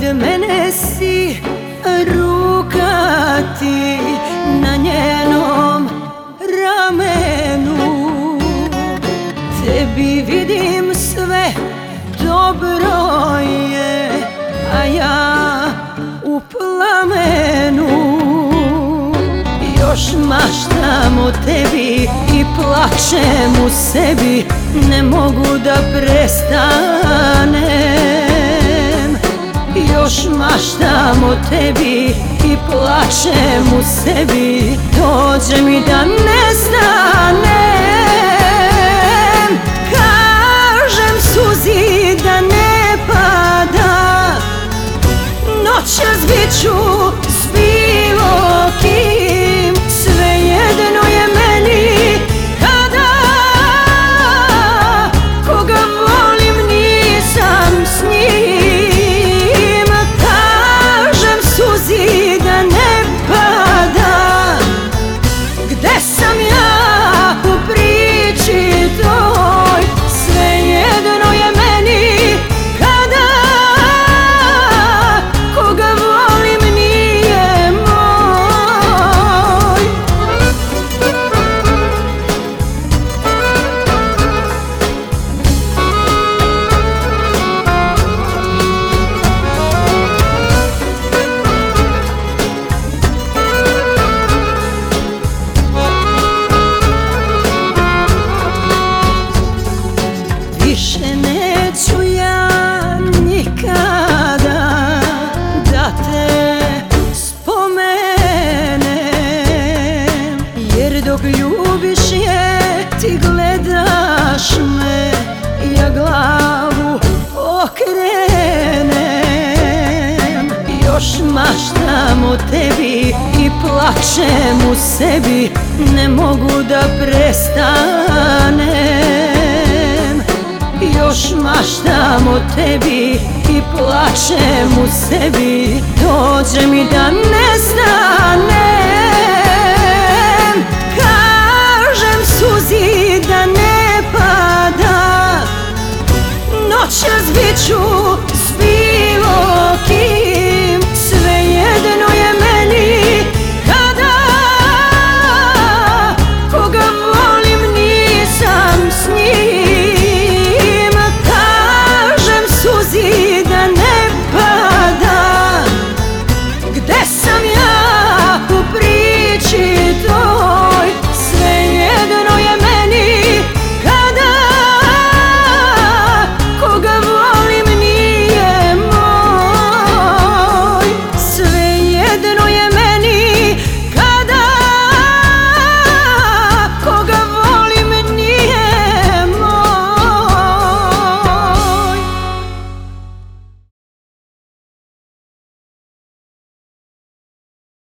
mene si, ruka ti na njenom ramenu. Tebi vidim sve dobro je, a ja u plamenu. Još maštam o tebi i plačem u sebi, ne mogu da prestanem. Još maštam o tebi i plačem u sebi, dođe mi da nestanem. Kažem suzi da ne pada, noćas bit ću s bilo kim, svejedno je meni kada. Koga volim nisam s njim. Kažem suzi da ne pada, gde sam ja u priči toj, svejedno je meni kada. Koga volim nije moj. Više neću ja nikada da te spomenem, jer dok ljubiš je ti gledaš me, ja glavu okrenem. Još maštam o tebi i plačem u sebi, ne mogu da prestanem. Još maštam o tebi i plačem u sebi, dođe mi da nestanem. Kažem suzi da ne pada, noćas bit ću